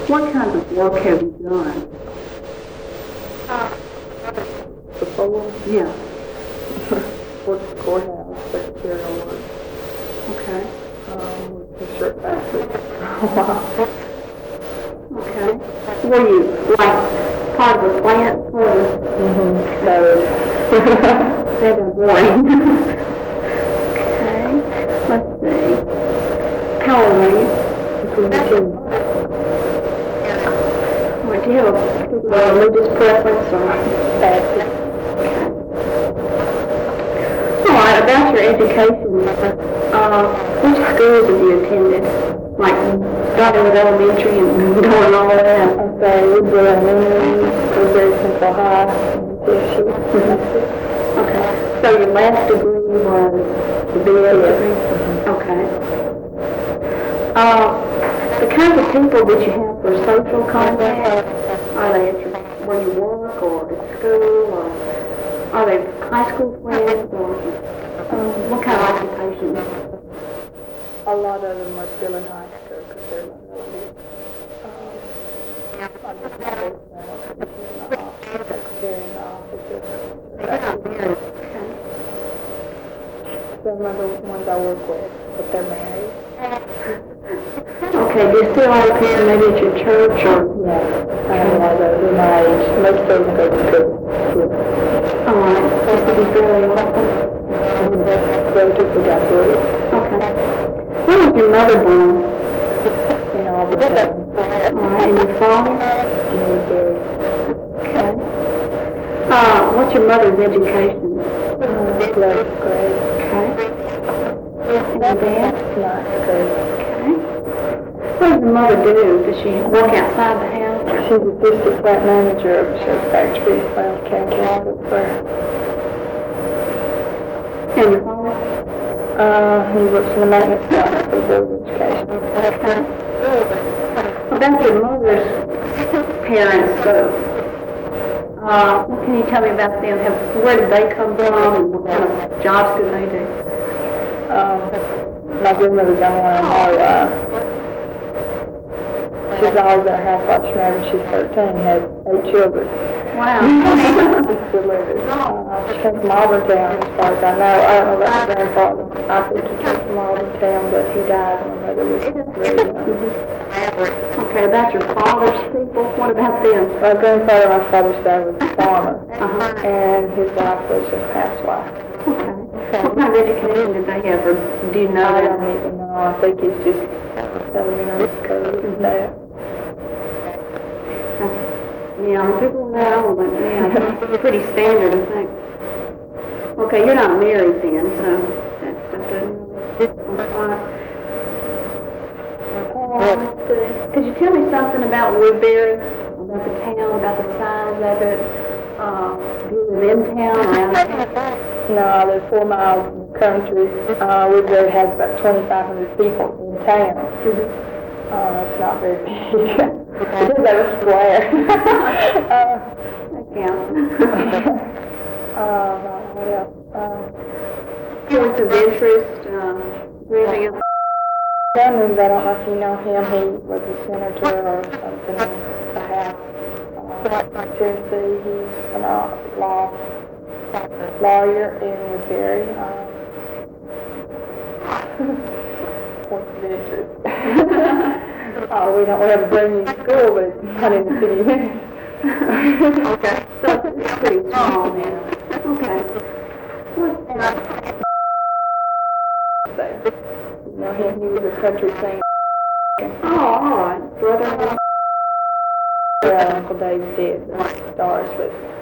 What kinds of work have you done? Before, Yeah. worked the courthouse, secretarial work, Okay. with the shirt factory for a while. Okay. Were you like part of the plant or? So, They've been boring. Okay. Let's see. How old are you? 22. What, do you have a religious preference or? Baptist. All right, about your education, which schools have you attended? Like, starting with elementary and going all the way up? Okay, Woodbury Elementary, Woodbury Central High, TSU. Okay. So your last degree was the BA degree? Okay. The kinds of people that you have for social contact, are they at where you work or at school, or are they high school friends, or what kind of occupations? A lot of them are still in high school because they're not really I'm just not secretary in the office. Some of the ones I work with, but they're married. Okay, do you see a lot of people maybe at your church, or? Yeah, I have a lot of those in my age. Most of them go to school. All right, this would be fairly helpful. Relatively got through it. Okay. When was your mother born? You know, all the time. All right, and your father? Woodbury. Okay. What's your mother's education? 11th grade. Okay. And your dad? 9th grade. Okay. What does your mother do? Does she work outside the house? She's assistant plant manager of a shirt factory around Kansas Square. And your father? He works in the maintenance shop for girls' education. Okay. About your mother's parents, what can you tell me about them? Where did they come from, and what kind of jobs did they do? My grandmother's on one of our, she's always been a housewife. She married when she was 13, had 8 children. Wow. She's still living. She came from Auburntown, as far as I know. I don't know about my grandfather. I think he came from Auburntown, but he died when my mother was very young. Okay, about your father's people, what about them? My grandfather, my father's dad, was a farmer, Uh-huh. and his wife was a housewife. Okay. What kind of education did they have, or do you know I that? don't even know. I think it's just elementary school and that. Yeah, people that old, but yeah, it's pretty standard, I think. Okay, you're not married then, so that stuff doesn't apply. Could you tell me something about Woodbury, about the town, about the size of it? Do you live in town or out of town? No, they're 4 miles from the country. Woodbury has about 2,500 people in town. It's not very big. It does have a square. That counts. What else? Points of interest, anything else? Cummings, I don't know if you know him. He was a senator or something in the House. Tennessee, he's a lawyer in Woodbury. Points of interest. We have a brand new school, but it's not in the city limits. Okay, so it's pretty small then. Okay. You know him, he was a country singer. Oh, all right. Brother. Uncle Dave's dead, the Stars, but